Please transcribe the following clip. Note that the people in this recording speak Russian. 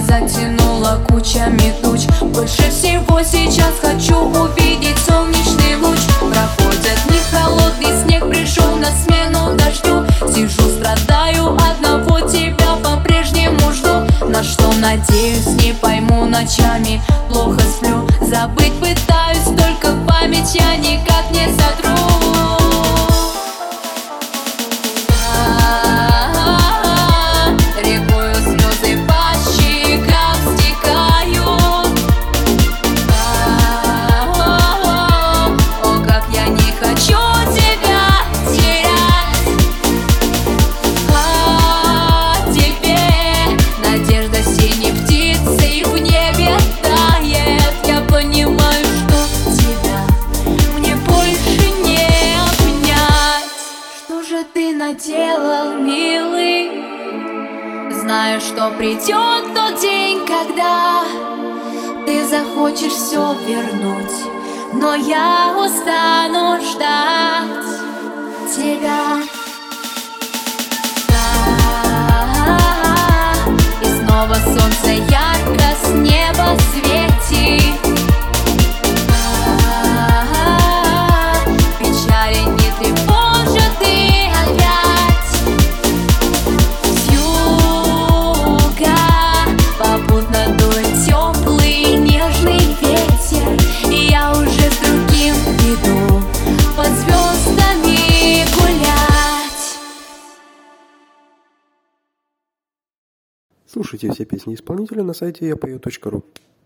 затянула кучами туч. Больше всего сейчас хочу увидеть солнечный луч. Проходят дни, холодный снег пришел на смену дождю. Сижу, страдаю, одного тебя по-прежнему жду. На что надеюсь, не пойму ночами, плохо сплю. Забыть пытаюсь, только память я никак не сотру. Рекою слезы по щекам стекают. О, как я не хочу тебя терять. Теперь надежда синей птицей в небе тает. Я понимаю, что тебя мне больше не обнять. Что же ты наделал, милый? Знаю, что придет тот день, когда ты захочешь все вернуть, но я устану ждать тебя. И снова солнце ярко с неба светит. Печали не тревожат и опять с юга попутно дует теплый нежный ветер. И я уже с другим иду под звездами гулять. Слушайте все песни исполнителя на сайте yapою.ru.